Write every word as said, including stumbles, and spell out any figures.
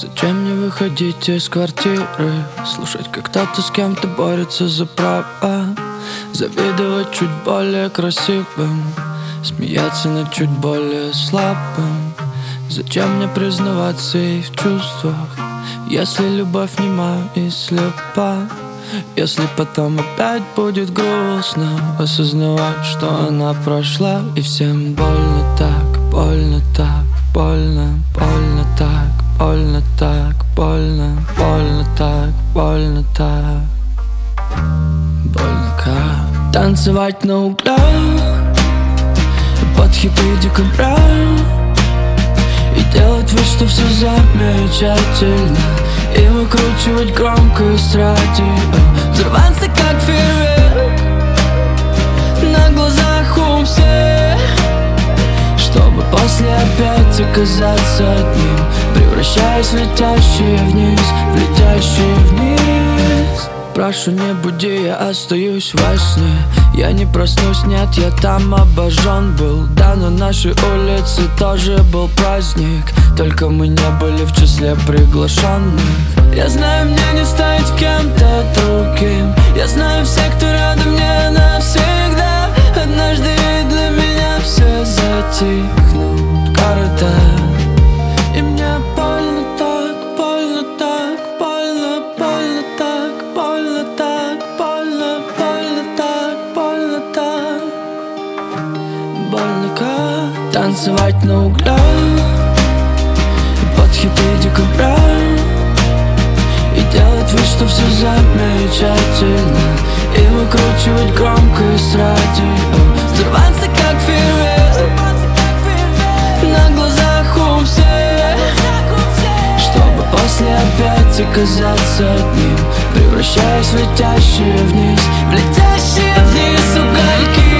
Зачем мне выходить из квартиры, слушать, как кто-то с кем-то борется за право, завидовать чуть более красивым, смеяться над чуть более слабым. Зачем мне признаваться и в чувствах, если любовь нема и слепа? Если потом опять будет грустно осознавать, что она прошла, и всем больно так, больно так, больно, больно так, больно так, больно, больно так, больно так, больно как танцевать на углах под хиты декабря и делать вид, что все замечательно, и выкручивать громкость радио, взрываться как фейерверк на глазах у всех, чтобы после опять оказаться одним, превращаясь в летящие вниз, в летящие вниз. Прошу, не буди, я остаюсь во сне. Я не проснусь, нет, я там обожжен был. Да, на нашей улице тоже был праздник, только мы не были в числе приглашенных. Я знаю, мне не стать кем-то другим, я знаю всех, кто рядом мне навсегда. Однажды для меня все затихнут города, и мне больно так, больно так, больно, больно так, больно так, больно, больно так, больно так, больно как танцевать на углях под хиты декабря и делать вид, что все замечательно, и выкручивать громкость радио, взрываться как фейерверк на глазах у всех, чтобы после опять оказаться одним, превращаясь в летящие вниз, в летящие вниз угольки.